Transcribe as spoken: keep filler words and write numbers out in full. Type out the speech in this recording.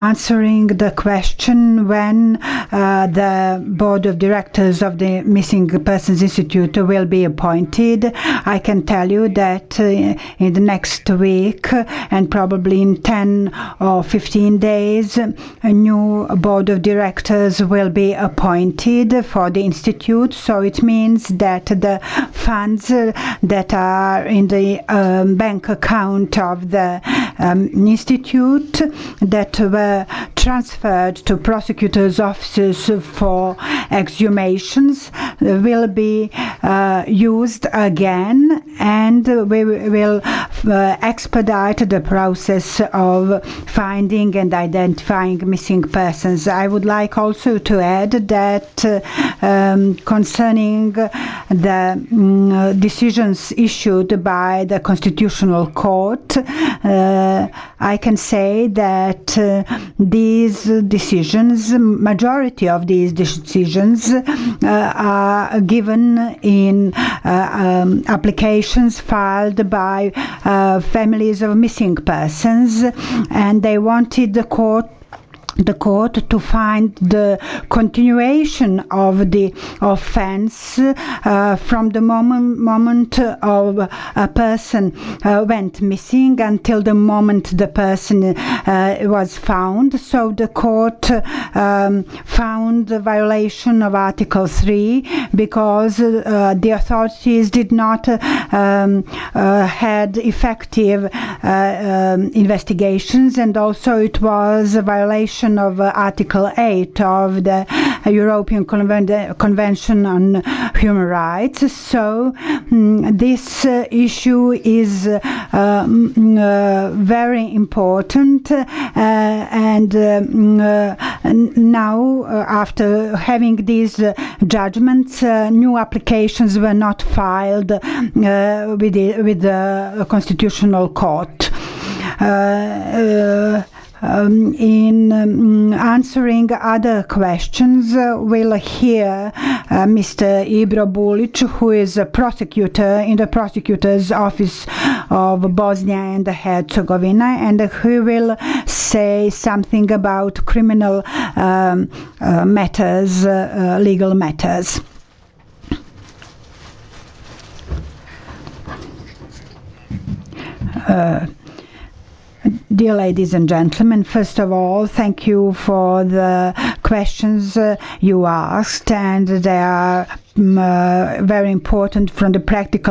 answering the question when uh, the board of directors of the Missing Persons Institute will be appointed. I can tell you that uh, in the next week and probably in ten or fifteen days, a new board of directors will be appointed for the institute. So it means that the funds that are in the um, bank account of the um, institute that were transferred to prosecutors' offices for exhumations will be uh, used again, and we will uh, expedite the process of finding and identifying missing persons. I would like also to add that uh, um, concerning the um, decisions issued by the Constitutional Court, uh, I can say that uh, these decisions, majority of these decisions uh, are given in uh, um, applications filed by uh, families of missing persons, and they wanted the court the court to find the continuation of the offense uh, from the moment, moment of a person uh, went missing until the moment the person uh, was found. So the court um, found the violation of Article three because uh, the authorities did not uh, um, uh, had effective uh, um, investigations, and also it was a violation of uh, Article eight of the European Conven Convention on Human Rights. So um, this uh, issue is uh, um, uh, very important, uh, and um, uh, now uh, after having these uh, judgments, uh, new applications were not filed uh, with, the, with the Constitutional Court. Uh, uh, Um, in um, answering other questions, uh, we'll hear uh, Mister Ibro Bulic, who is a prosecutor in the prosecutor's office of Bosnia and Herzegovina, and who will say something about criminal um, uh, matters, uh, uh, legal matters. Uh, Dear ladies and gentlemen, first of all, thank you for the questions uh, you asked, and they are um, uh, very important from the practical